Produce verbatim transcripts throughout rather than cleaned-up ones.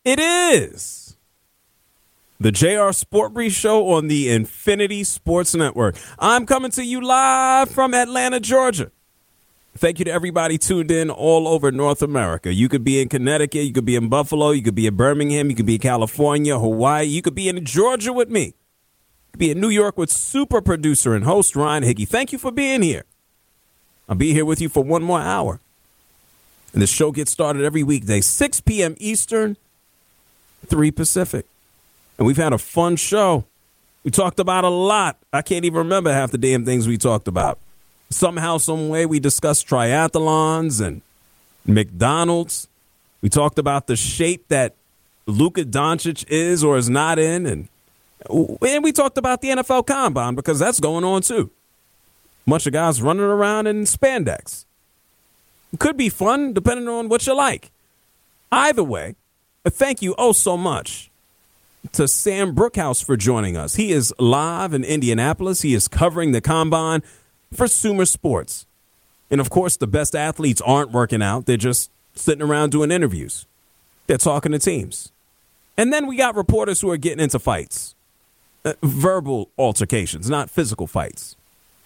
It is the J R Sport Brief Show on the Infinity Sports Network. I'm coming to you live from Atlanta, Georgia. Thank you to everybody tuned in all over North America. You could be in Connecticut, you could be in Buffalo, you could be in Birmingham, you could be in California, Hawaii, you could be in Georgia with me. You could be in New York with super producer and host Ryan Hickey. Thank you for being here. I'll be here with you for one more hour. And the show gets started every weekday, six p.m. Eastern, three Pacific. And we've had a fun show. We talked about a lot. I can't even remember half the damn things we talked about. Somehow, some way, we discussed triathlons and McDonald's. We talked about the shape that Luka Doncic is or is not in. And, and we talked about the N F L Combine because that's going on, too. Bunch of guys running around in spandex. It could be fun, depending on what you like. Either way, thank you oh so much to Sam Brookhouse for joining us. He is live in Indianapolis. He is covering the Combine for Sumer Sports. And, of course, the best athletes aren't working out. They're just sitting around doing interviews. They're talking to teams. And then we got reporters who are getting into fights. Uh, verbal altercations, not physical fights.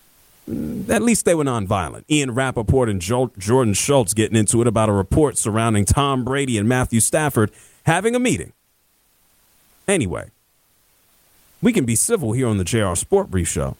At least they were nonviolent. Ian Rappaport and jo- Jordan Schultz getting into it about a report surrounding Tom Brady and Matthew Stafford having a meeting. Anyway, we can be civil here on the J R Sport Brief Show.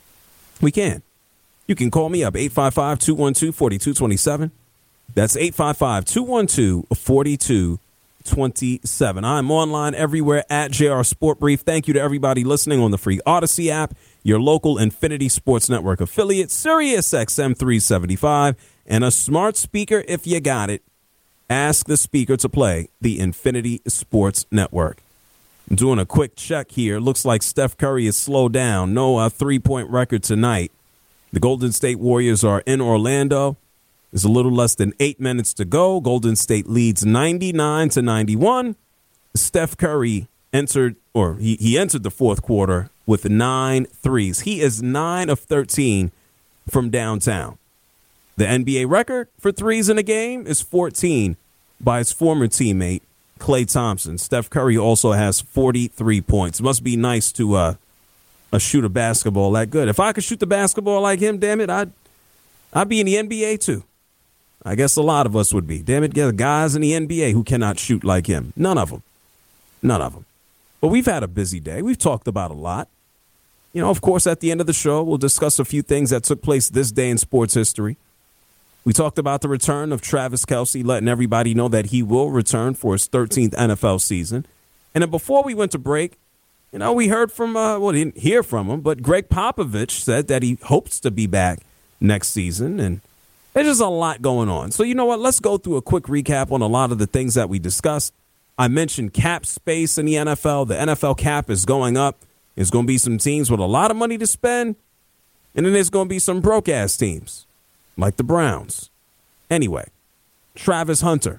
We can. You can call me up, eight five five, two one two, four two two seven. That's eight five five, two one two, four two two seven. I'm online everywhere at J R Sport Brief. Thank you to everybody listening on the free Odyssey app, your local Infinity Sports Network affiliate, Sirius X M three seventy-five, and a smart speaker if you got it. Ask the speaker to play the Infinity Sports Network. I'm doing a quick check here. Looks like Steph Curry is slowed down. No uh, three-point record tonight. The Golden State Warriors are in Orlando. There's a little less than eight minutes to go. Golden State leads ninety-nine to ninety-one. Steph Curry entered, or he, he entered the fourth quarter with nine threes. He is nine of thirteen from downtown. The N B A record for threes in a game is fourteen by his former teammate, Klay Thompson. Steph Curry also has forty-three points. Must be nice to uh, uh, shoot a basketball that good. If I could shoot the basketball like him, damn it, I'd, I'd be in the N B A too. I guess a lot of us would be. Damn it, there are guys in the N B A who cannot shoot like him. None of them. None of them. But we've had a busy day. We've talked about a lot. You know, of course, at the end of the show, we'll discuss a few things that took place this day in sports history. We talked about the return of Travis Kelce, letting everybody know that he will return for his thirteenth N F L season. And then before we went to break, you know, we heard from, uh, well, didn't hear from him, but Greg Popovich said that he hopes to be back next season. And there's just a lot going on. So, you know what? Let's go through a quick recap on a lot of the things that we discussed. I mentioned cap space in the N F L. The N F L cap is going up. There's going to be some teams with a lot of money to spend. And then there's going to be some broke-ass teams, like the Browns. Anyway, Travis Hunter,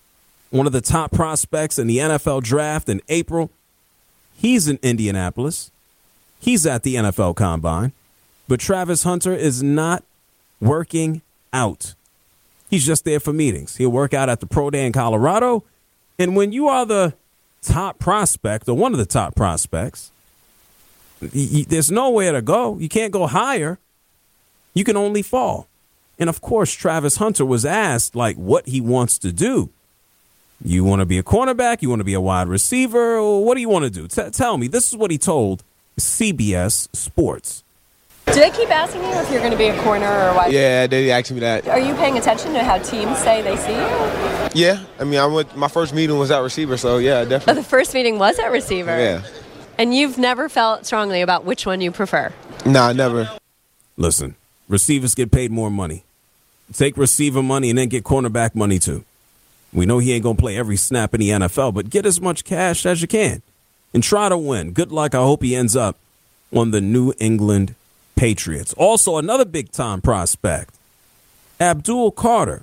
one of the top prospects in the N F L draft in April. He's in Indianapolis. He's at the N F L Combine. But Travis Hunter is not working out. He's just there for meetings. He'll work out at the Pro Day in Colorado. And when you are the top prospect or one of the top prospects, y- y- there's nowhere to go. You can't go higher. You can only fall. And, of course, Travis Hunter was asked, like, what he wants to do. You want to be a cornerback? You want to be a wide receiver? Or what do you want to do? T- tell me. This is what he told C B S Sports. Do they keep asking you if you're going to be a corner or a wide? Yeah, they asked me that. Are you paying attention to how teams say they see you? Yeah. I mean, I went. My first meeting was at receiver, so, yeah, definitely. Oh, the first meeting was at receiver? Yeah. And you've never felt strongly about which one you prefer? Nah, never. Listen, receivers get paid more money. Take receiver money and then get cornerback money, too. We know he ain't going to play every snap in the N F L, but get as much cash as you can and try to win. Good luck. I hope he ends up on the New England Patriots. Also, another big-time prospect, Abdul Carter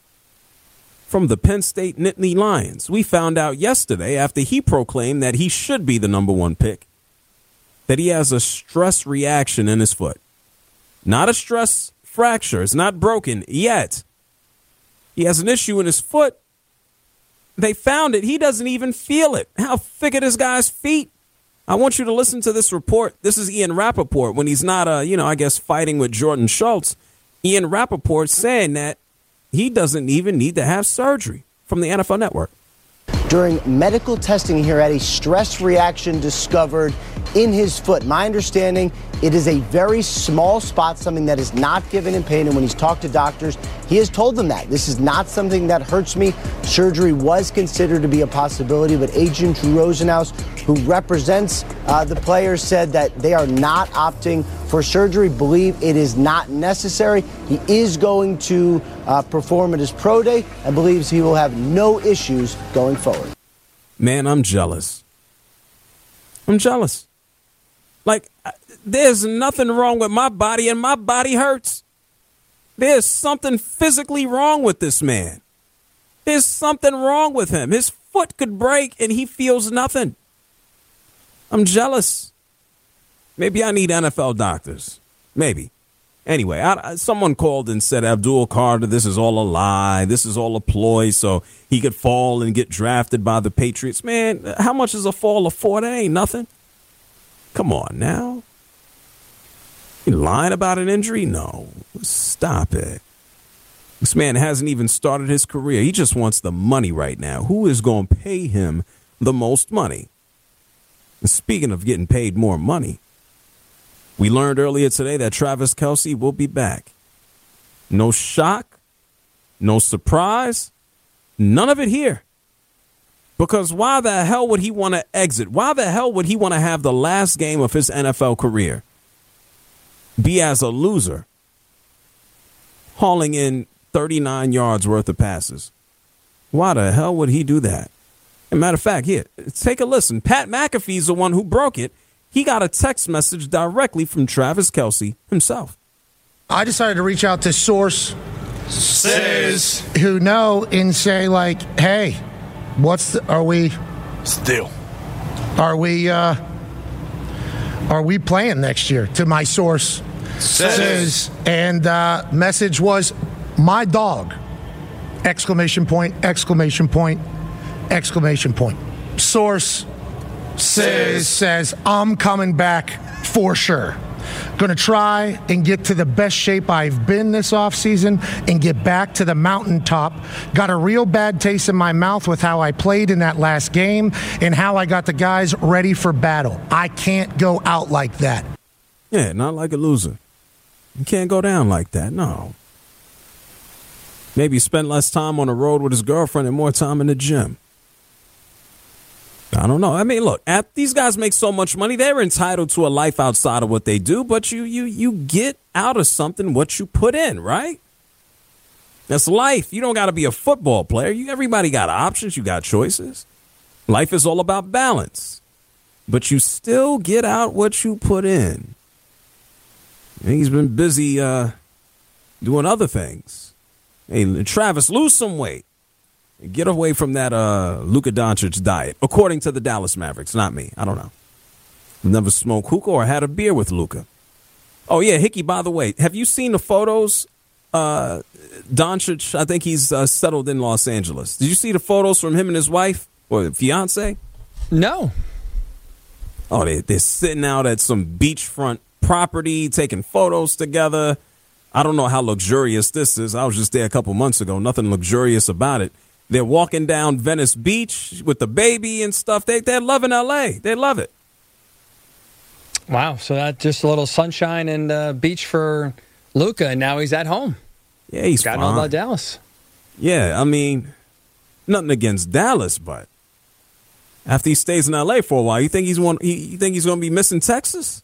from the Penn State Nittany Lions. We found out yesterday after he proclaimed that he should be the number one pick that he has a stress reaction in his foot. Not a stress fracture. It's not broken yet. He has an issue in his foot, They found it. He doesn't even feel it. How thick are this guy's feet? I want you to listen to this report. This is Ian Rappaport when he's not, uh, you know, I guess fighting with Jordan Schultz. Ian Rappaport saying that he doesn't even need to have surgery from the N F L Network. During medical testing, he had a stress reaction discovered in his foot. My understanding, it is a very small spot, something that is not given in pain. And when he's talked to doctors, he has told them that this is not something that hurts me. Surgery was considered to be a possibility, but Agent Drew Rosenhaus, who represents uh, the players, said that they are not opting for surgery, believe it is not necessary. He is going to uh, perform at his pro day and believes he will have no issues going forward. Man, I'm jealous. I'm jealous. Like, there's nothing wrong with my body, and my body hurts. There's something physically wrong with this man. There's something wrong with him. His foot could break, and he feels nothing. I'm jealous. Maybe I need N F L doctors. Maybe. Anyway, I, I, someone called and said, Abdul Carter, this is all a lie. This is all a ploy so he could fall and get drafted by the Patriots. Man, how much is a fall of four? That ain't nothing. Come on now. You lying about an injury? No. Stop it. This man hasn't even started his career. He just wants the money right now. Who is going to pay him the most money? And speaking of getting paid more money, we learned earlier today that Travis Kelce will be back. No shock, no surprise, none of it here. Because why the hell would he want to exit? Why the hell would he want to have the last game of his N F L career be as a loser, hauling in thirty-nine yards worth of passes? Why the hell would he do that? As a matter of fact, here, take a listen. Pat McAfee's the one who broke it. He got a text message directly from Travis Kelce himself. I decided to reach out to source says who know and say, like, hey, what's the, are we still are we uh are we playing next year? To my source says, says and uh message was my dog exclamation point exclamation point exclamation point. Source says says I'm coming back for sure. Going to try and get to the best shape I've been this offseason and get back to the mountaintop. Got a real bad taste in my mouth with how I played in that last game and how I got the guys ready for battle. I can't go out like that. Yeah, not like a loser. You can't go down like that, no. Maybe spend less time on the road with his girlfriend and more time in the gym. I don't know. I mean, look, at, these guys make so much money. They're entitled to a life outside of what they do, but you you you get out of something what you put in, right? That's life. You don't got to be a football player. You everybody got options. You got choices. Life is all about balance, but you still get out what you put in. And he's been busy uh, doing other things. Hey, Travis, lose some weight. Get away from that uh, Luka Doncic diet, according to the Dallas Mavericks, not me. I don't know. Never smoked hookah or had a beer with Luka. Oh, yeah, Hickey, by the way, have you seen the photos? Uh, Doncic, I think he's uh, settled in Los Angeles. Did you see the photos from him and his wife or fiance? No. Oh, they, they're sitting out at some beachfront property, taking photos together. I don't know how luxurious this is. I was just there a couple months ago. Nothing luxurious about it. They're walking down Venice Beach with the baby and stuff. They, they're loving L A. They love it. Wow. So that's just a little sunshine and uh, beach for Luka, and now he's at home. Yeah, he's got fine. all about Dallas. Yeah, I mean, nothing against Dallas, but after he stays in L A for a while, you think he's one? You think he's going to be missing Texas?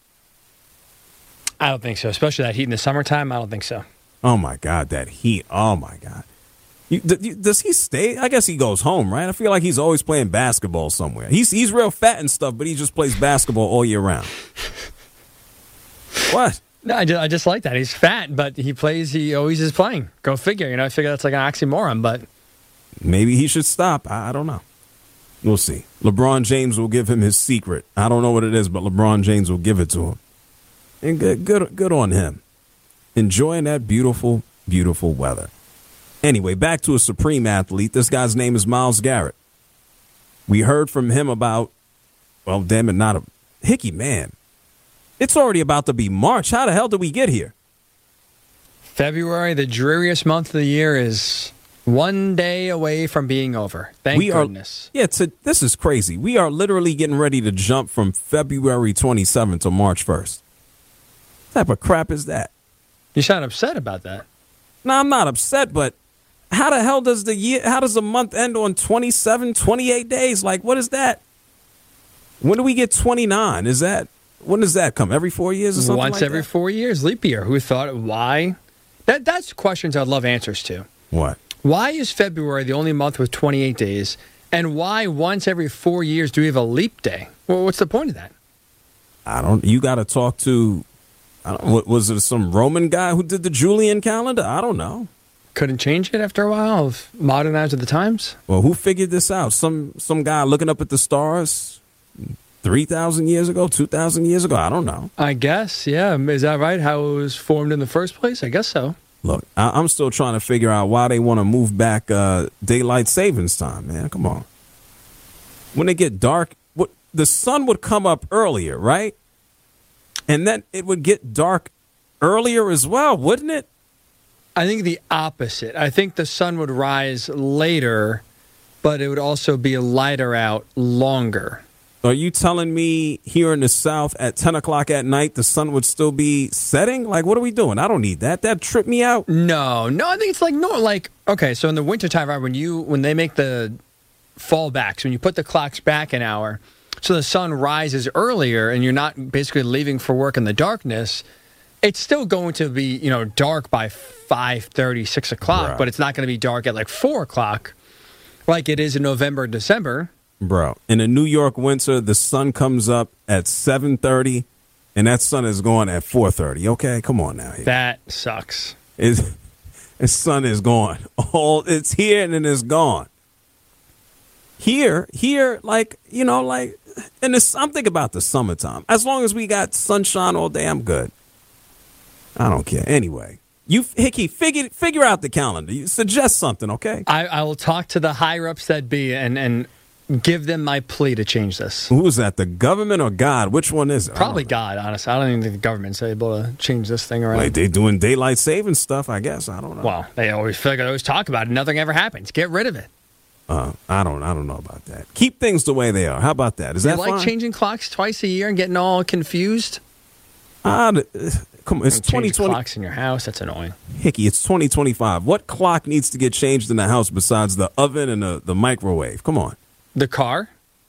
I don't think so. Especially that heat in the summertime. I don't think so. Oh my God, that heat! Oh my God. You, does he stay? I guess he goes home, right? I feel like he's always playing basketball somewhere. He's he's real fat and stuff, but he just plays basketball all year round. What? No, I just, I just like that. He's fat, but he plays. He always is playing. Go figure. You know, I figure that's like an oxymoron, but maybe he should stop. I, I don't know. We'll see. LeBron James will give him his secret. I don't know what it is, but LeBron James will give it to him. And good, good, good on him. Enjoying that beautiful, beautiful weather. Anyway, back to a supreme athlete. This guy's name is Myles Garrett. We heard from him about, well, damn it, not a Hickey, man. It's already about to be March. How the hell did we get here? February, the dreariest month of the year, is one day away from being over. Thank we goodness. Are, yeah, to, this is crazy. We are literally getting ready to jump from February twenty-seventh to March first. What type of crap is that? You sound upset about that. No, I'm not upset, but how the hell does the year, how does the month end on twenty-seven, twenty-eight days? Like, what is that? When do we get twenty-nine? Is that, when does that come? Every four years or something Once like every that? four years, leap year. Who thought, why? That That's questions I'd love answers to. What? Why is February the only month with twenty-eight days? And why once every four years do we have a leap day? Well, what's the point of that? I don't, you got to talk to, I don't, what, was it some Roman guy who did the Julian calendar? I don't know. Couldn't change it after a while of modernized at the times? Well, who figured this out? Some some guy looking up at the stars three thousand years ago, two thousand years ago? I don't know. I guess, yeah. Is that right? How it was formed in the first place? I guess so. Look, I, I'm still trying to figure out why they want to move back uh, daylight savings time, man. Come on. When it get dark, what, the sun would come up earlier, right? And then it would get dark earlier as well, wouldn't it? I think the opposite. I think the sun would rise later, but it would also be lighter out longer. Are you telling me here in the South at ten o'clock at night, the sun would still be setting? Like, what are we doing? I don't need that. That tripped me out. No, no, I think it's like, no, like, okay, so in the wintertime, right, when you, when they make the fallbacks, when you put the clocks back an hour, so the sun rises earlier and you're not basically leaving for work in the darkness, it's still going to be, you know, dark by five thirty, six o'clock, Right. but it's not going to be dark at like four o'clock like it is in November, December. Bro, in a New York winter, the sun comes up at seven thirty, and that sun is gone at four thirty. Okay, come on now. That sucks. It's, the sun is gone. All it's here and then it's gone. Here, here, like, you know, like, and this, I'm thinking about the summertime. As long as we got sunshine all day, I'm good. I don't care. Anyway, you, Hickey, figure figure out the calendar. You suggest something, okay? I, I will talk to the higher ups that be and, and give them my plea to change this. Who is that? The government or God? Which one is it? Probably God, honestly. I don't even think the government's able to change this thing around. Like they doing daylight saving stuff, I guess. I don't know. Well, they always feel like they always talk about it. Nothing ever happens. Get rid of it. Uh, I don't. I don't know about that. Keep things the way they are. How about that? Is You that like fine? changing clocks twice a year and getting all confused? Uh, come on, it's Change twenty twenty. clocks in your house. That's annoying. Hickey, it's twenty twenty-five. What clock needs to get changed in the house besides the oven and the, the microwave? Come on. The car?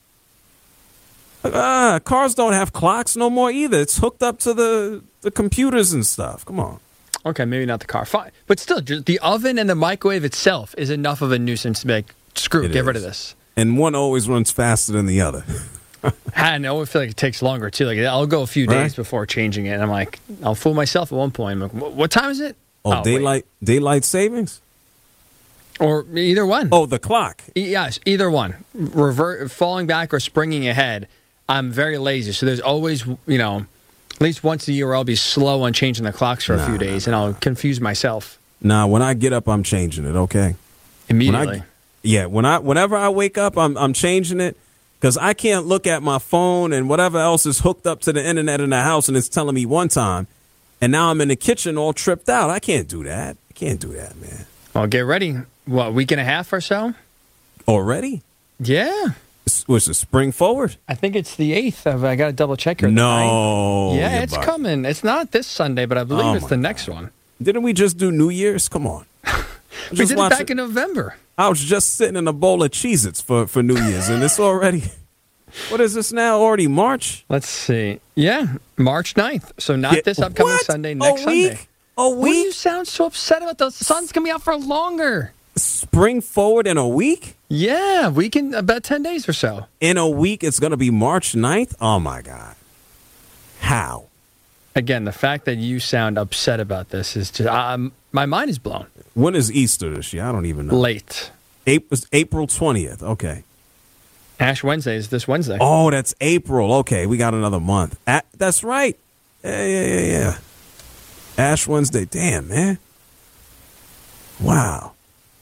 Uh, cars don't have clocks no more either. It's hooked up to the, the computers and stuff. Come on. Okay, maybe not the car. Fine. But still, just the oven and the microwave itself is enough of a nuisance to be like, screw it, It get rid is. of this. And one always runs faster than the other. And I always feel like it takes longer, too. Like, I'll go a few days Right. before changing it. And I'm like, I'll fool myself at one point. I'm like, what, what time is it? Oh, wait. daylight daylight savings? Or either one. Oh, the clock. E- Yes, either one. Revert, falling back or springing ahead. I'm very lazy, so there's always, you know, at least once a year where I'll be slow on changing the clocks for a Nah, few nah, days, and I'll confuse myself Nah, when I get up, I'm changing it, okay? When immediately. I, yeah, when I whenever I wake up, I'm I'm changing it because I can't look at my phone and whatever else is hooked up to the internet in the house and it's telling me one time, and now I'm in the kitchen all tripped out. I can't do that. I can't do that, man. Well, get ready. What, a week and a half or so? Already? Yeah. S- Was it spring forward? I think it's the eighth. Of, I got to double check here. The No. ninth. Yeah, you're it's bugging. coming. It's not this Sunday, but I believe Oh, it's my the next one. Didn't we just do New Year's? Come on. We Just did it watch back in November. I was just sitting in a bowl of Cheez-Its for, for New Year's, and it's already, what is this now? Already March? Let's see. Yeah, March ninth. So not Yeah, this upcoming what? Sunday, next a week? Sunday. A What do you week? sound so upset about? The sun's going to be out for longer. Spring forward in a week? Yeah, we can about ten days or so. In a week, it's going to be March ninth? Oh, my God. How? Again, the fact that you sound upset about this is just, um, my mind is blown. When is Easter this year? I don't even know. Late. April, April twentieth. Okay. Ash Wednesday is this Wednesday. Oh, that's April. Okay, we got another month. A- that's right. Yeah, yeah, yeah, yeah. Ash Wednesday. Damn, man. Wow.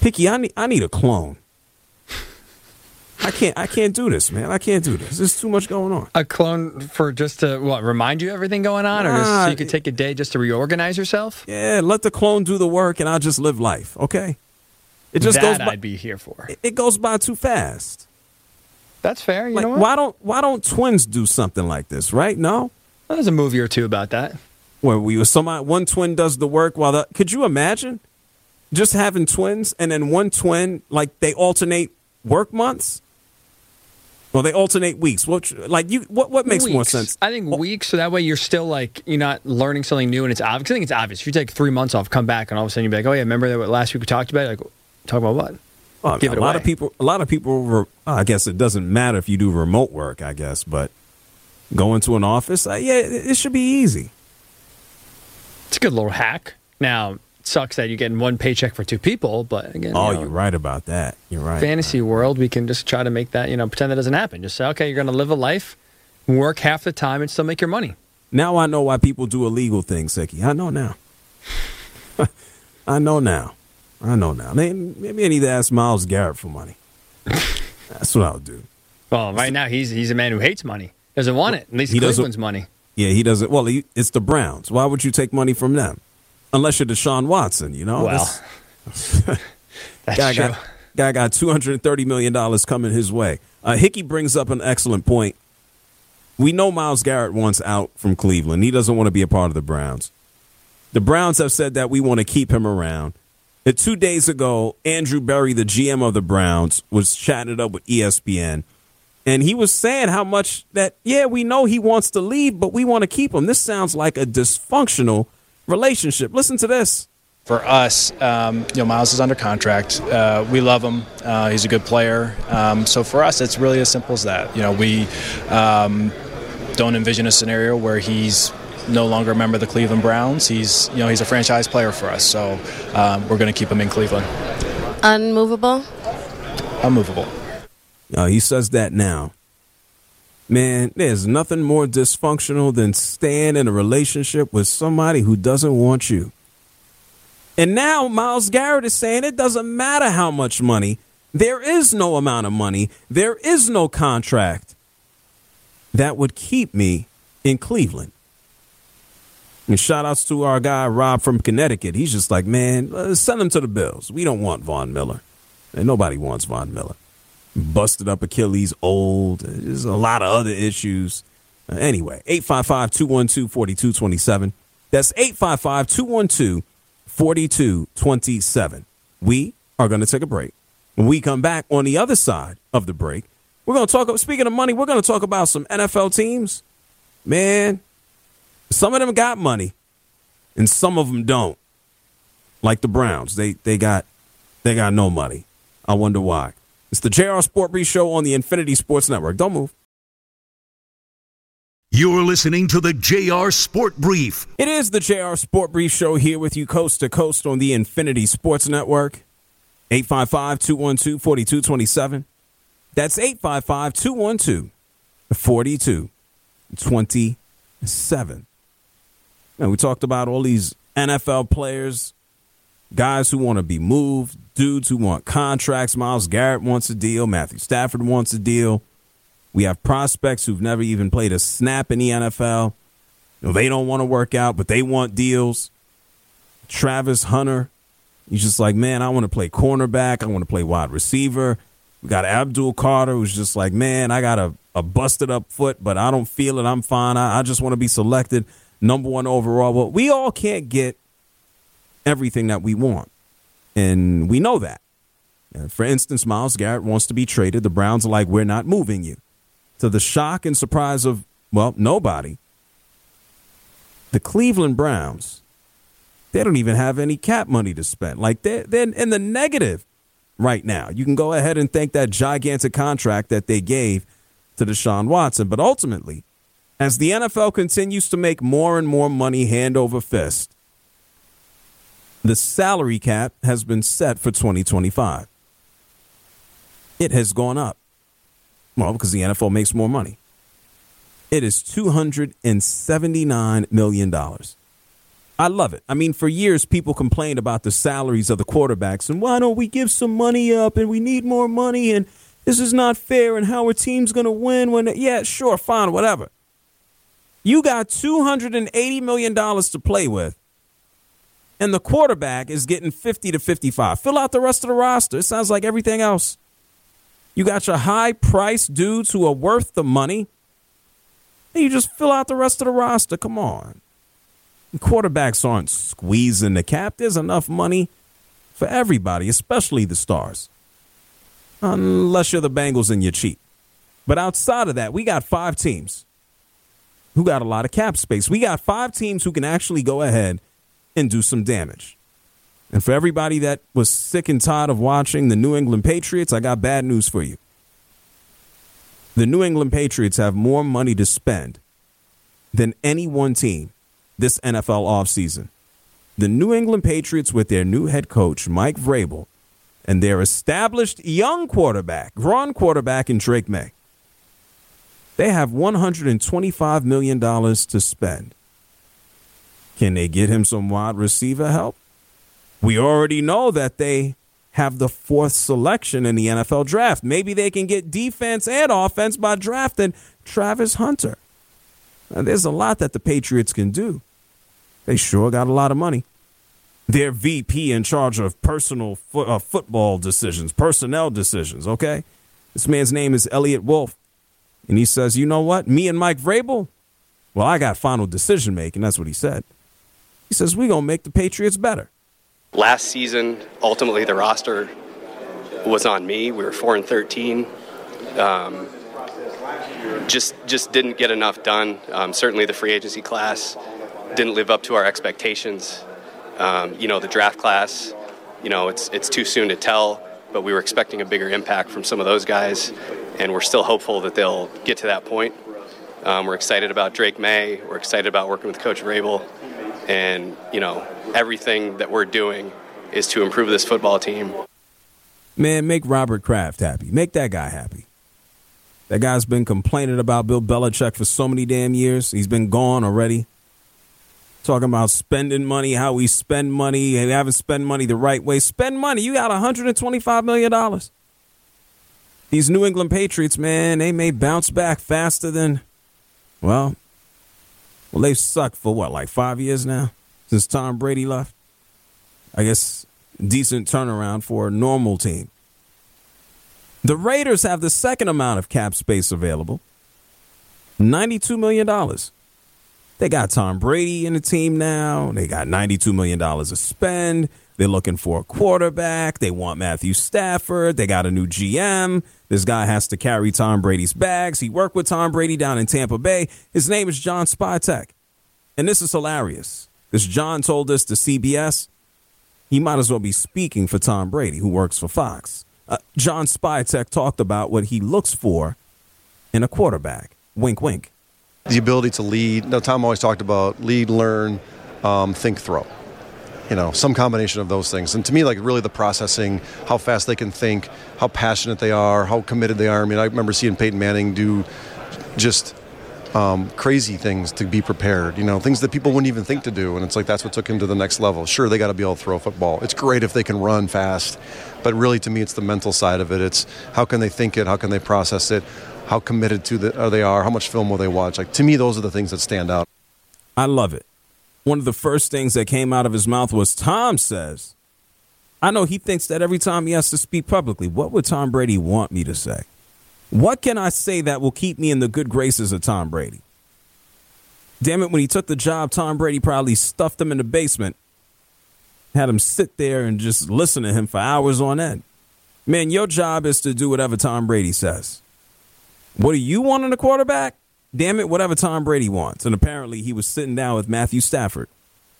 Hickey, I need I need a clone. I can't I can't do this, man. I can't do this. There's too much going on. A clone for just to what remind you everything going on, or just so you could take a day just to reorganize yourself? Yeah, let the clone do the work, and I'll just live life. Okay. It just that goes by, I'd be here for. It goes by too fast. That's fair. You like, know what? Why don't why don't twins do something like this? Right? No. Well, there's a movie or two about that. Where we somebody one twin does the work while the could you imagine just having twins and then one twin like they alternate work months? Well, they alternate weeks. What like you? What what makes weeks. more sense? I think weeks, so that way you're still like you're not learning something new, and it's obvious. I think it's obvious. If you take three months off, come back, and all of a sudden you be like, oh yeah, remember that last week we talked about? Like, talk about what? Well, Give a it lot away. of people. A lot of people. I guess it doesn't matter if you do remote work. I guess, but going to an office, uh, yeah, it, it should be easy. It's a good little hack. Now, it sucks that you're getting one paycheck for two people, but again, Oh, you know, you're right about that. You're right. fantasy world, we can just try to make that, you know, pretend that doesn't happen. Just say, okay, you're going to live a life, work half the time, and still make your money. Now I know why people do illegal things, Hickey. I know now. I know now. I know now. Maybe, maybe I need to ask Myles Garrett for money. That's what I'll do. Well, right now he's he's a man who hates money, doesn't want it. At least He doesn't- Cleveland's money. Yeah, he doesn't. Well, he, it's the Browns. Why would you take money from them? Unless you're Deshaun Watson, you know? Well, That's- that's guy true. got, guy got two hundred thirty million dollars coming his way. Uh, Hickey brings up an excellent point. We know Myles Garrett wants out from Cleveland. He doesn't want to be a part of the Browns. The Browns have said that we want to keep him around. Uh, two days ago, Andrew Berry, the G M of the Browns, was chatting it up with E S P N. And he was saying how much that, yeah, we know he wants to leave, but we want to keep him. This sounds like a dysfunctional relationship. Listen to this. For us, um, you know, Myles is under contract. Uh, we love him. Uh, he's a good player. Um, so for us, it's really as simple as that. You know, we um, don't envision a scenario where he's no longer a member of the Cleveland Browns. He's, you know, he's a franchise player for us. So um, we're going to keep him in Cleveland. Unmovable? Unmovable. Uh, he says that now. Man, there's nothing more dysfunctional than staying in a relationship with somebody who doesn't want you. And now Myles Garrett is saying it doesn't matter how much money. There is no amount of money. There is no contract that would keep me in Cleveland. And shout outs to our guy, Rob from Connecticut. He's just like, man, uh, send him to the Bills. We don't want Von Miller. And nobody wants Von Miller. Busted up Achilles, old. There's a lot of other issues. Uh, anyway, eight five five, two one two, four two two seven. That's eight five five, two one two, four two two seven. We are going to take a break. When we come back on the other side of the break, we're going to talk, speaking of money, we're going to talk about some N F L teams. Man, some of them got money and some of them don't. Like the Browns. They they got they got no money. I wonder why. It's the J R Sport Brief Show on the Infinity Sports Network. Don't move. You're listening to the J R Sport Brief. It is the J R Sport Brief Show here with you coast to coast on the Infinity Sports Network. eight five five, two one two, four two two seven. That's eight five five, two one two, four two two seven. Now, we talked about all these N F L players, guys who want to be moved, dudes who want contracts. Myles Garrett wants a deal. Matthew Stafford wants a deal. We have prospects who've never even played a snap in the N F L. You know, they don't want to work out, but they want deals. Travis Hunter, he's just like, man, I want to play cornerback. I want to play wide receiver. We got Abdul Carter, who's just like, man, I got a, a busted up foot, but I don't feel it. I'm fine. I, I just want to be selected number one overall. Well, we all can't get everything that we want, and we know that. And for instance, Myles Garrett wants to be traded. The Browns are like, we're not moving you. To the shock and surprise of, well, nobody, the Cleveland Browns, they don't even have any cap money to spend. Like, they're, they're in the negative right now. You can go ahead and thank that gigantic contract that they gave to Deshaun Watson. But ultimately, as the N F L continues to make more and more money hand over fist, the salary cap has been set for twenty twenty-five. It has gone up. Well, because the N F L makes more money. It is two hundred seventy-nine million dollars. I love it. I mean, for years, people complained about the salaries of the quarterbacks and why don't we give some money up and we need more money and this is not fair and how our team's going to win when, it, yeah, sure, fine, whatever. You got two hundred eighty million dollars to play with and the quarterback is getting fifty to fifty-five. Fill out the rest of the roster. It sounds like everything else. You got your high-priced dudes who are worth the money and you just fill out the rest of the roster. Come on. Quarterbacks aren't squeezing the cap. There's enough money for everybody, especially the stars. Unless you're the Bengals and you're cheap. But outside of that, we got five teams who got a lot of cap space. We got five teams who can actually go ahead and do some damage. And for everybody that was sick and tired of watching the New England Patriots, I got bad news for you. The New England Patriots have more money to spend than any one team this N F L offseason. The New England Patriots with their new head coach, Mike Vrabel, and their established young quarterback, grown quarterback in Drake May. They have one hundred twenty-five million dollars to spend. Can they get him some wide receiver help? We already know that they have the fourth selection in the N F L draft. Maybe they can get defense and offense by drafting Travis Hunter. Now, there's a lot that the Patriots can do. They sure got a lot of money. Their V P in charge of personal fo- uh, football decisions, personnel decisions, okay? This man's name is Elliot Wolf. And he says, you know what? Me and Mike Vrabel, well, I got final decision making. That's what he said. He says, we're going to make the Patriots better. Last season, ultimately, the roster was on me. We were four and thirteen. Um, just just didn't get enough done. Um, certainly the free agency class didn't live up to our expectations. Um, you know, the draft class, you know, it's it's too soon to tell, but we were expecting a bigger impact from some of those guys, and we're still hopeful that they'll get to that point. Um, we're excited about Drake May. We're excited about working with Coach Vrabel. And, you know, everything that we're doing is to improve this football team. Man, make Robert Kraft happy. Make that guy happy. That guy's been complaining about Bill Belichick for so many damn years. He's been gone already. Talking about spending money, how we spend money, and haven't spent money the right way. Spend money. You got one hundred twenty-five million dollars. These New England Patriots, man, they may bounce back faster than, well, well, they've sucked for what, like five years now since Tom Brady left? I guess decent turnaround for a normal team. The Raiders have the second amount of cap space available, ninety-two million dollars. They got Tom Brady in the team now. They got ninety-two million dollars to spend. They're looking for a quarterback. They want Matthew Stafford. They got a new G M. This guy has to carry Tom Brady's bags. He worked with Tom Brady down in Tampa Bay. His name is John Spytek. And this is hilarious. Because John told us to C B S, he might as well be speaking for Tom Brady, who works for Fox. Uh, John Spytek talked about what he looks for in a quarterback. Wink, wink. The ability to lead. No, Tom always talked about lead, learn, um, think, throw. You know, some combination of those things. And to me, like, really the processing, how fast they can think, how passionate they are, how committed they are. I mean, I remember seeing Peyton Manning do just um, crazy things to be prepared, you know, things that people wouldn't even think to do. And it's like that's what took him to the next level. Sure, they got to be able to throw a football. It's great if they can run fast. But really, to me, it's the mental side of it. It's how can they think it? How can they process it? How committed to the, are they are? How much film will they watch? Like, to me, those are the things that stand out. I love it. One of the first things that came out of his mouth was, Tom says, I know he thinks that every time he has to speak publicly, what would Tom Brady want me to say? What can I say that will keep me in the good graces of Tom Brady? Damn it, when he took the job, Tom Brady probably stuffed him in the basement, had him sit there and just listen to him for hours on end. Man, your job is to do whatever Tom Brady says. What do you want in a quarterback? Damn it, whatever Tom Brady wants. And apparently he was sitting down with Matthew Stafford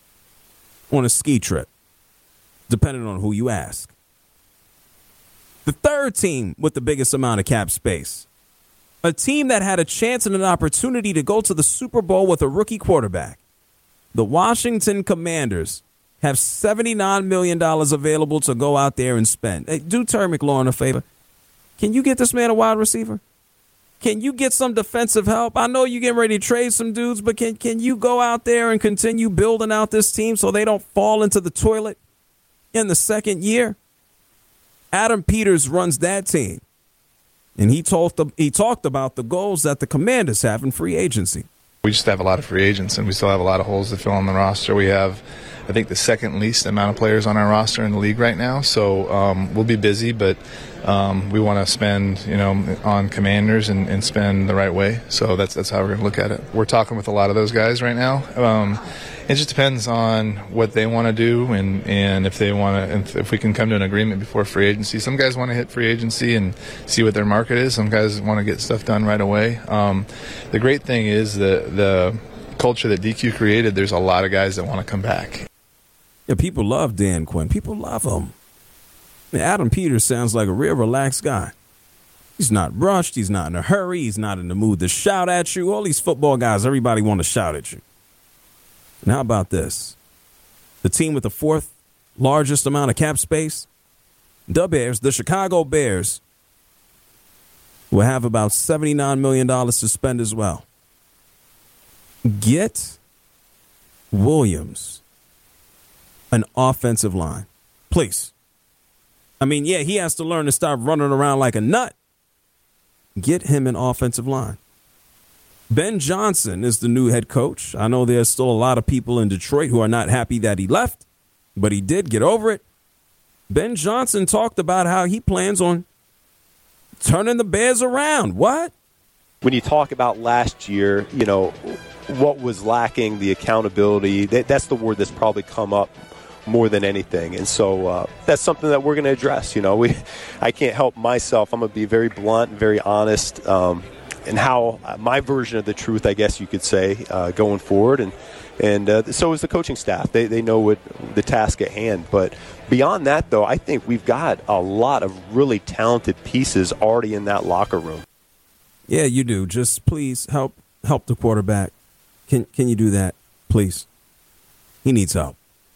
on a ski trip, depending on who you ask. The third team with the biggest amount of cap space, a team that had a chance and an opportunity to go to the Super Bowl with a rookie quarterback. The Washington Commanders have seventy-nine million dollars available to go out there and spend. Hey, do Terry McLaurin a favor. Can you get this man a wide receiver? can you get some defensive help? I know you're getting ready to trade some dudes, but can can you go out there and continue building out this team so they don't fall into the toilet in the second year? Adam Peters runs that team, and he talked he talked about the goals that the Commanders have in free agency. We just have a lot of free agents, and we still have a lot of holes to fill on the roster. We have, I think, the second least amount of players on our roster in the league right now. So um, we'll be busy, but um, we want to spend, you know, on Commanders and, and spend the right way. So that's that's how we're going to look at it. We're talking with a lot of those guys right now. Um, it just depends on what they want to do and, and if they want to, if, if we can come to an agreement before free agency. Some guys want to hit free agency and see what their market is. Some guys want to get stuff done right away. Um, the great thing is the the culture that D Q created. There's a lot of guys that want to come back. Yeah, people love Dan Quinn. People love him. Man, Adam Peters sounds like a real relaxed guy. He's not rushed. He's not in a hurry. He's not in the mood to shout at you. All these football guys, everybody want to shout at you. And how about this? The team with the fourth largest amount of cap space, the Bears, the Chicago Bears, will have about seventy-nine million dollars to spend as well. Get Williams an offensive line, please. I mean, yeah, he has to learn to stop running around like a nut. Get him an offensive line. Ben Johnson is the new head coach. I know there's still a lot of people in Detroit who are not happy that he left, but he did get over it. Ben Johnson talked about how he plans on turning the Bears around. What? When you talk about last year, you know, what was lacking, the accountability, that, that's the word that's probably come up more than anything. And so uh, that's something that we're going to address. You know, we, I can't help myself. I'm going to be very blunt and very honest um, in how uh, my version of the truth, I guess you could say, uh, going forward. And and uh, so is the coaching staff. They they know what the task at hand. But beyond that, though, I think we've got a lot of really talented pieces already in that locker room. Yeah, you do. Just please help help the quarterback. Can can you do that, please? He needs help.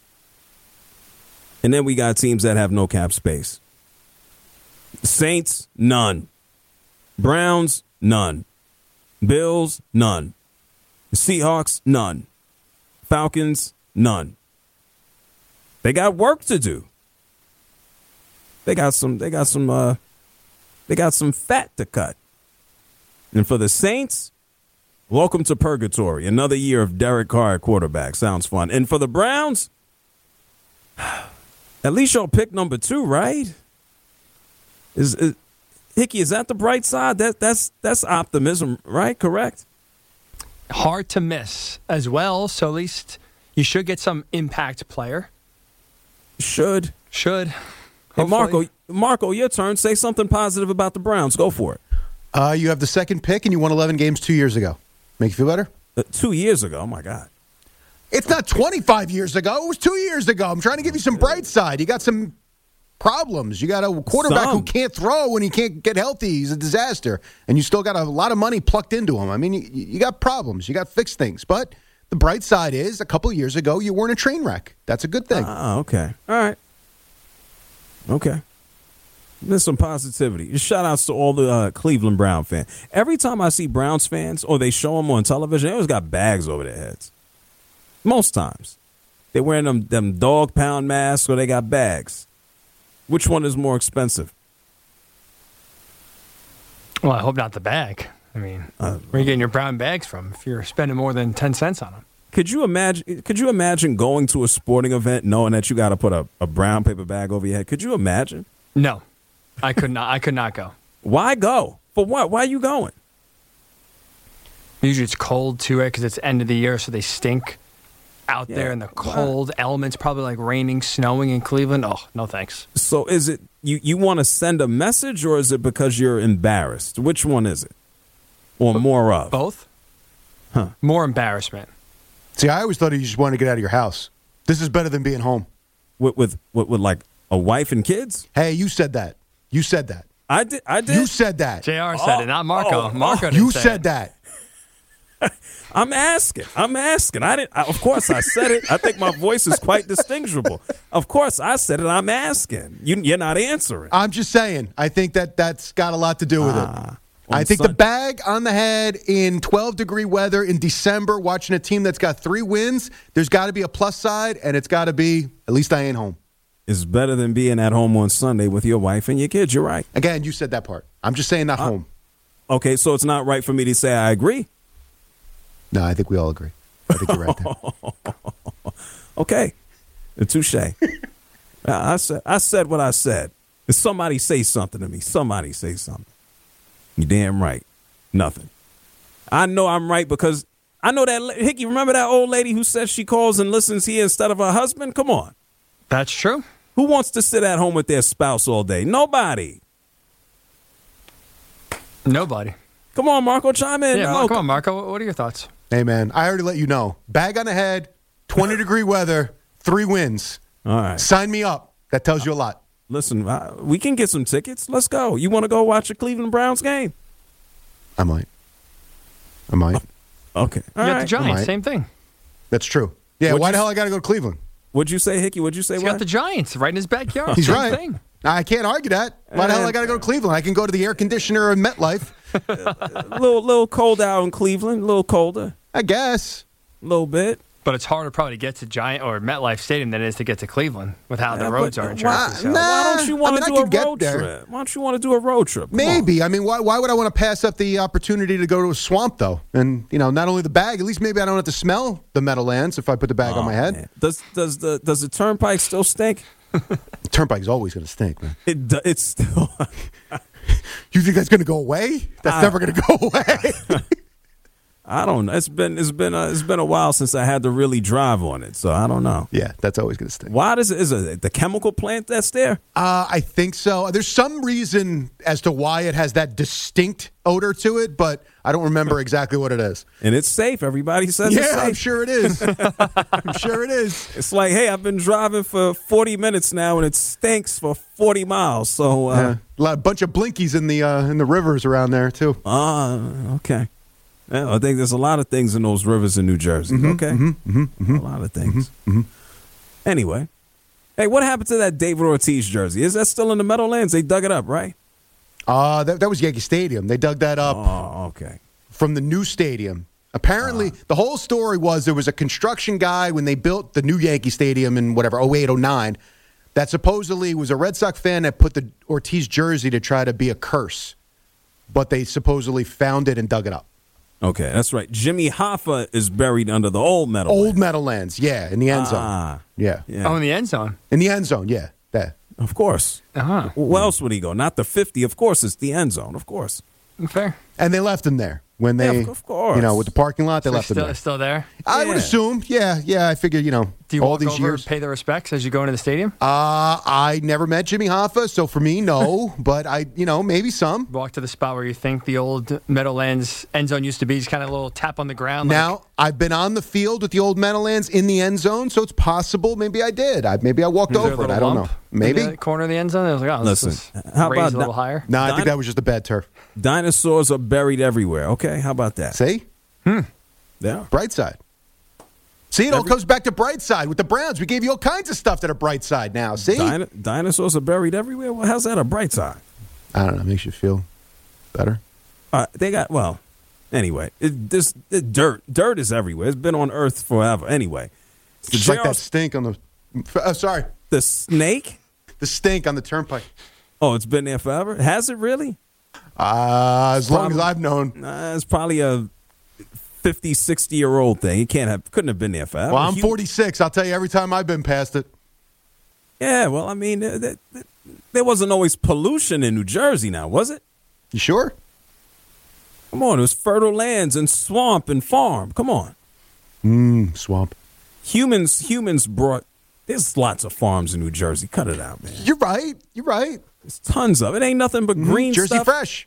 And then we got teams that have no cap space. Saints, none. Browns, none. Bills, none. Seahawks, none. Falcons, none. They got work to do. They got some they got some uh they got some fat to cut. And for the Saints, welcome to purgatory. Another year of Derek Carr at quarterback. Sounds fun. And for the Browns, at least y'all pick number two, right? Is, is Hickey, is that the bright side? That that's that's optimism, right? Correct? Hard to miss as well, so at least you should get some impact player. Should. Should. Hey, Marco, Marco, your turn. Say something positive about the Browns. Go for it. Uh, you have the second pick, and you won eleven games two years ago. Make you feel better? Uh, two years ago? Oh, my God. It's not twenty-five years ago. It was two years ago. I'm trying to give you some bright side. You got some problems. You got a quarterback some. who can't throw and he can't get healthy. He's a disaster. And you still got a lot of money plucked into him. I mean, you, you got problems. You got fixed things. But the bright side is a couple of years ago, you weren't a train wreck. That's a good thing. Oh, uh, okay. All right. Okay. There's some positivity. Shout outs to all the uh, Cleveland Brown fans. Every time I see Browns fans or they show them on television, they always got bags over their heads. Most times. They're wearing them, them dog pound masks or they got bags. Which one is more expensive? Well, I hope not the bag. I mean, uh, where are you getting your brown bags from if you're spending more than ten cents on them? Could you imagine Could you imagine going to a sporting event knowing that you got to put a, a brown paper bag over your head? Could you imagine? No. I could not I could not go. Why go? For what? Why are you going? Usually it's cold too, right? Because it's end of the year, so they stink out yeah. there in the cold wow. elements, probably like raining, snowing in Cleveland. Oh, no thanks. So is it you, you want to send a message or is it because you're embarrassed? Which one is it? Or more of? Both. Huh. More embarrassment. See, I always thought you just wanted to get out of your house. This is better than being home. With, with, with, with like a wife and kids? Hey, you said that. You said that. I did. I did. You said that. J R said oh, it, not Marco. Oh, Marco. Oh, didn't you say said it. that. I'm asking. I'm asking. I didn't. I, of course, I said it. I think my voice is quite distinguishable. Of course, I said it. I'm asking. You, you're not answering. I'm just saying. I think that that's got a lot to do with ah. it. I think Sun- the bag on the head in twelve-degree weather in December, watching a team that's got three wins, there's got to be a plus side, and it's got to be, at least I ain't home. is better than being at home on Sunday with your wife and your kids. You're right. Again, you said that part. I'm just saying not Uh, home. Okay, so it's not right for me to say I agree. No, I think we all agree. I think you're right there. Okay, touche. I I said I said what I said. If somebody say something to me, somebody say something. You damn right. Nothing. I know I'm right because I know that Hickey. Remember that old lady who says she calls and listens here instead of her husband? Come on. That's true. Who wants to sit at home with their spouse all day? Nobody. Nobody. Come on, Marco, chime in. Yeah, No, come on, Marco. What are your thoughts? Hey, man, I already let you know. Bag on the head, twenty-degree weather, three wins. All right. Sign me up. That tells you a lot. Listen, I, we can get some tickets. Let's go. You want to go watch a Cleveland Browns game? I might. I might. Okay. You All got right. the Giants, Right. same thing. That's true. Yeah, What'd why you the hell s- I got to go to Cleveland? What'd you say, Hickey? What'd you say? He's what? got the Giants right in his backyard. He's Same right. thing. I can't argue that. Why the hell I got to go to Cleveland? I can go to the air conditioner in MetLife. A little, little cold out in Cleveland. A little colder. I guess. A little bit. But it's harder probably to get to Giant or MetLife Stadium than it is to get to Cleveland with how Yeah, the roads but are in why- Jersey. So. nah. Why don't you want I mean, to I do could get a road there. trip? Why don't you want to do a road trip? Come Maybe. I mean, why, why would I want to pass up the opportunity to go to a swamp, though? And, you know, not only the bag, at least maybe I don't have to smell the Meadowlands if I put the bag on. on my Oh, head. man. Does does the does the turnpike still stink? The turnpike's always going to stink, man. It do- it's still. You think that's going to go away? That's I- never going to go away. I don't know. It's been it's been a, it's been a while since I had to really drive on it, so I don't know. Yeah, that's always going to stink. Why does it? Is it the chemical plant that's there? Uh, I think so. There's some reason as to why it has that distinct odor to it, but I don't remember exactly what it is. And it's safe. Everybody says it's Yeah, safe. I'm sure it is. I'm sure it is. It's like, hey, I've been driving for forty minutes now, and it stinks for forty miles. So, uh, Yeah. A lot, bunch of blinkies in the uh, in the rivers around there too. uh okay. Yeah, I think there's a lot of things in those rivers in New Jersey. Mhm, okay, mhm, mhm, mhm. a lot of things. Anyway, hey, what happened to that David Ortiz jersey? Is that still in the Meadowlands? They dug it up, right? Uh, that, that was Yankee Stadium. They dug that up Oh, okay. from the new stadium. Apparently, the whole story was there was a construction guy when they built the new Yankee Stadium in whatever, oh eight, oh nine, that supposedly was a Red Sox fan that put the Ortiz jersey to try to be a curse. But they supposedly found it and dug it up. Okay, that's right. Jimmy Hoffa is buried under the old metal. Old Meadowlands, yeah, in the end zone. Ah, Yeah. yeah. Oh, in the end zone. In the end zone, yeah. That. Of course. Uh-huh. Where else would he go? Not the fifty. Of course, it's the end zone. Of course. Fair. And they left him there when they, Yeah, of- of course. you know, with the parking lot, they So left him still, there. still there? I would Yeah. assume, yeah, yeah. I figured, you know, Do you all walk these over years. and pay the respects as you go into the stadium? Uh, I never met Jimmy Hoffa, so for me, no. But I, you know, maybe some. Walk to the spot where you think the old Meadowlands end zone used to be, just kind of a little tap on the ground. like- Now, I've been on the field with the old Meadowlands in the end zone, so it's possible. Maybe I did. I, maybe I walked Is there a over it. little I don't know. lump Maybe. in the corner of the end zone. I was like, oh, let's Listen, just how raise about a little that- higher. No, I Don- think that was just a bad turf. Dinosaurs are buried everywhere. Okay, how about that? See? Yeah. Bright side. See, it all Every- comes back to bright side with the Browns. We gave you all kinds of stuff that are bright side now. See? Dino- dinosaurs are buried everywhere. Well, how's that a bright side? I don't know. Makes you feel better. Uh, they got well. Anyway, it, this it, dirt. Dirt is everywhere. It's been on Earth forever. Anyway, it's the Just like J R that stink on the. Oh, sorry. the snake. The stink on the turnpike. Oh, it's been there forever. Has it really? Uh, as long as Probably- I've known. Nah, it's probably a fifty, sixty year old thing. It can't have. Couldn't have been there forever. Well, I'm Hu- forty-six. I'll tell you every time I've been past it. Yeah. Well, I mean, there, there, there wasn't always pollution in New Jersey. Now, was it? You sure? Come on, it was fertile lands and swamp and farm. Come on. Mmm, swamp. Humans humans brought there's lots of farms in New Jersey. Cut it out, man. You're right. You're right. There's tons of it. Ain't nothing but green Jersey stuff. Fresh.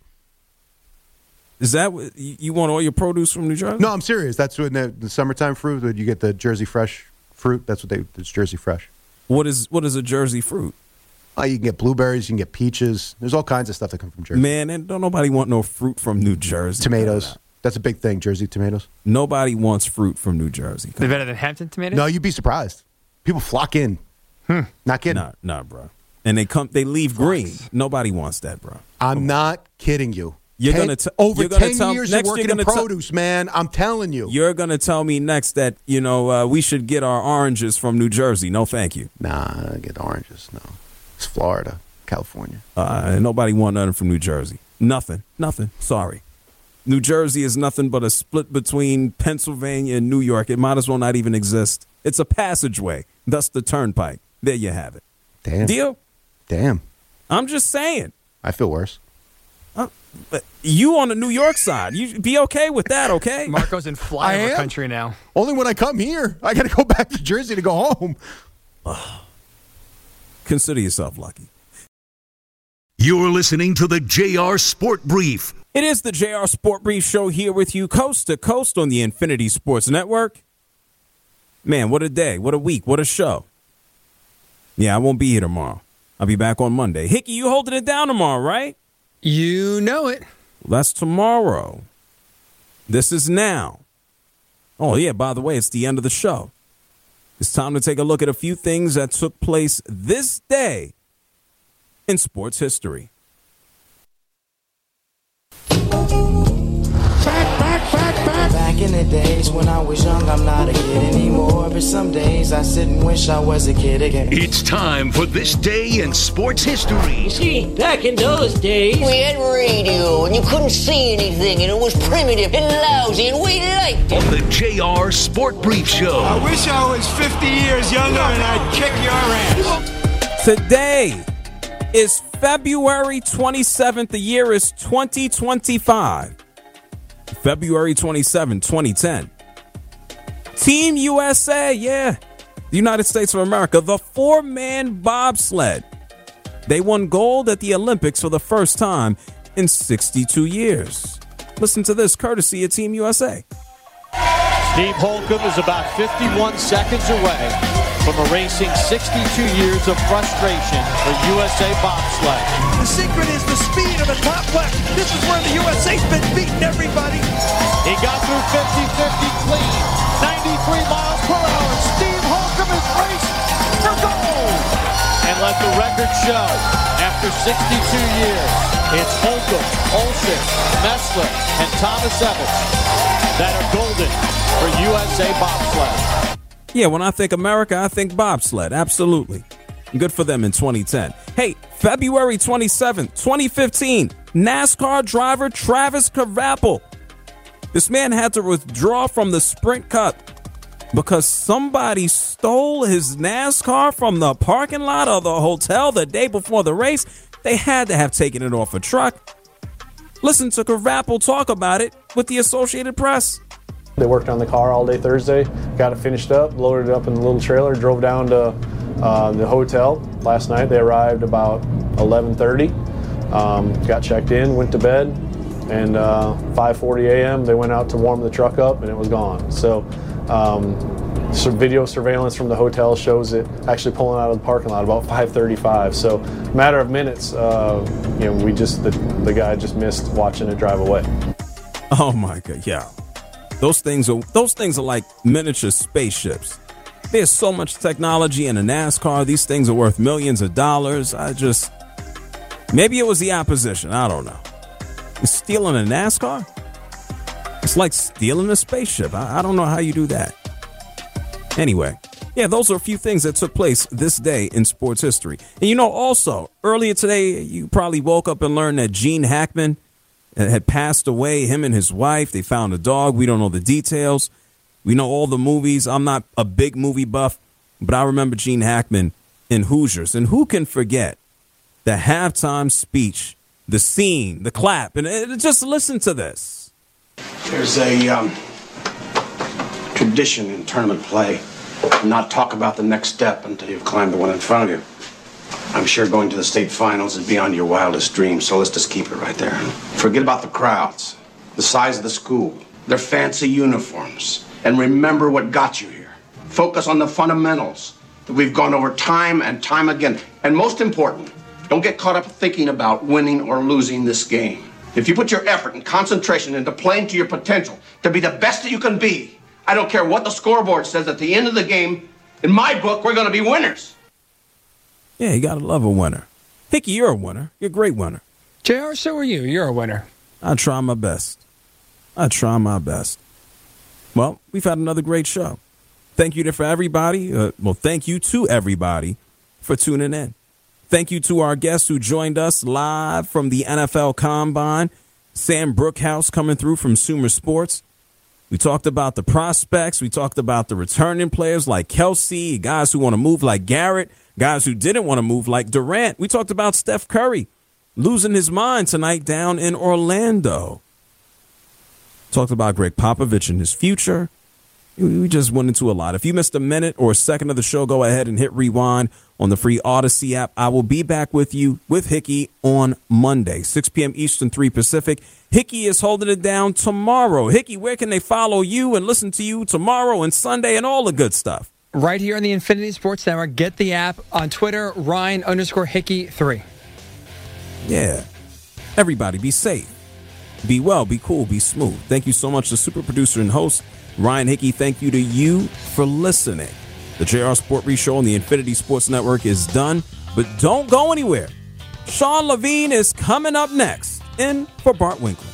Is that what you you want all your produce from New Jersey? No, I'm serious. That's when the, the summertime fruit, when you get the Jersey Fresh fruit. That's what they. It's Jersey Fresh. What is what is a Jersey fruit? Oh, you can get blueberries. You can get peaches. There's all kinds of stuff that come from Jersey. Man, and don't nobody want no fruit from New Jersey. Tomatoes. That's a big thing. Jersey tomatoes. Nobody wants fruit from New Jersey. They're better than Hampton tomatoes? No, you'd be surprised. People flock in. Hmm. Not kidding. Nah, nah, bro. And they come, they leave green. Nobody wants that, bro. I'm not kidding you. You're ten, gonna t- over you're gonna ten tell, years next of working you're in gonna produce, man. I'm telling you. You're going to tell me next that, you know, uh, we should get our oranges from New Jersey. No, thank you. Nah, I get oranges. No. It's Florida, California. Uh, nobody want nothing from New Jersey. Nothing. Nothing. Sorry. New Jersey is nothing but a split between Pennsylvania and New York. It might as well not even exist. It's a passageway. Thus the turnpike. There you have it. Damn. Deal? Damn. I'm just saying. I feel worse. Uh, but you on the New York side. You be okay with that, okay? Marco's in flyover am? country now. Only when I come here. I got to go back to Jersey to go home. Consider yourself lucky. You're listening to the J R Sport Brief. It is the J R Sport Brief Show here with you coast to coast on the Infinity Sports Network. Man, what a day. What a week. What a show. Yeah, I won't be here tomorrow. I'll be back on Monday. Hickey, you holding it down tomorrow, right? You know it. Well, that's tomorrow. This is now. Oh, yeah, by the way, it's the end of the show. It's time to take a look at a few things that took place this day in sports history. Back in the days when I was young, I'm not a kid anymore. But some days I sit and wish I was a kid again. It's time for This Day in Sports History. You see, back in those days, we had radio and you couldn't see anything and it was primitive and lousy and we liked it. On the J R Sport Brief Show. I wish I was fifty years younger and I'd kick your ass. Today is February twenty-seventh. The year is twenty twenty-five. February twenty-seventh, twenty ten. Team U S A, yeah. The United States of America, the four-man bobsled. They won gold at the Olympics for the first time in sixty-two years. Listen to this, courtesy of Team U S A. Steve Holcomb is about fifty-one seconds away from erasing sixty-two years of frustration for U S A bobsled. The secret is the speed of the top left. This is where the U S A's been beating everybody. He got through fifty fifty clean, ninety-three miles per hour. Steve Holcomb is racing for gold. And let the record show, after sixty-two years, it's Holcomb, Olsen, Messler, and Thomas Evans that are golden for U S A bobsled. Yeah, when I think America, I think bobsled. Absolutely. Good for them in twenty ten. Hey, February twenty-seventh, twenty fifteen, NASCAR driver Travis Krabappel. This man had to withdraw from the Sprint Cup because somebody stole his NASCAR from the parking lot of the hotel the day before the race. They had to have taken it off a truck. Listen to Krabappel talk about it with the Associated Press. They worked on the car all day Thursday, got it finished up, loaded it up in the little trailer, drove down to uh, the hotel. Last night they arrived about eleven thirty, um, got checked in, went to bed, and uh, five forty a.m. they went out to warm the truck up and it was gone. So, um, so video surveillance from the hotel shows it actually pulling out of the parking lot about five thirty-five. So matter of minutes, uh, you know, we just the, the guy just missed watching it drive away. Oh my God, yeah. Those things are those things are like miniature spaceships. There's so much technology in a NASCAR. These things are worth millions of dollars. I just maybe it was the opposition. I don't know. Stealing a NASCAR? It's like stealing a spaceship. I, I don't know how you do that. Anyway, yeah, those are a few things that took place this day in sports history. And you know, also earlier today, you probably woke up and learned that Gene Hackman had passed away, him and his wife. They found a dog. We don't know the details. We know all the movies. I'm not a big movie buff, but I remember Gene Hackman in Hoosiers. And who can forget the halftime speech, the scene, the clap, and uh, just listen to this. There's a um, tradition in tournament play to not talk about the next step until you've climbed the one in front of you. I'm sure going to the state finals is beyond your wildest dreams, so let's just keep it right there. Forget about the crowds, the size of the school, their fancy uniforms, and remember what got you here. Focus on the fundamentals that we've gone over time and time again. And most important, don't get caught up thinking about winning or losing this game. If you put your effort and concentration into playing to your potential, to be the best that you can be, I don't care what the scoreboard says at the end of the game, in my book, we're going to be winners. Yeah, you got to love a winner. Hickey, you're a winner. You're a great winner. J R, so are you. You're a winner. I try my best. I try my best. Well, we've had another great show. Thank you to for everybody. Uh, well, thank you to everybody for tuning in. Thank you to our guests who joined us live from the N F L Combine. Sam Brookhouse coming through from Sumer Sports. We talked about the prospects. We talked about the returning players like Kelsey, guys who want to move like Garrett, guys who didn't want to move like Durant. We talked about Steph Curry losing his mind tonight down in Orlando. Talked about Greg Popovich and his future. We just went into a lot. If you missed a minute or a second of the show, go ahead and hit rewind on the free Odyssey app. I will be back with you with Hickey on Monday, six p.m. Eastern, three Pacific. Hickey is holding it down tomorrow. Hickey, where can they follow you and listen to you tomorrow and Sunday and all the good stuff? Right here on the Infinity Sports Network. Get the app on Twitter, Ryan underscore Hickey three. Yeah. Everybody be safe. Be well, be cool, be smooth. Thank you so much to super producer and host Ryan Hickey. Thank you to you for listening. The J R Sport Brief Show on the Infinity Sports Network is done, but don't go anywhere. Sean Levine is coming up next in for Bart Winkler.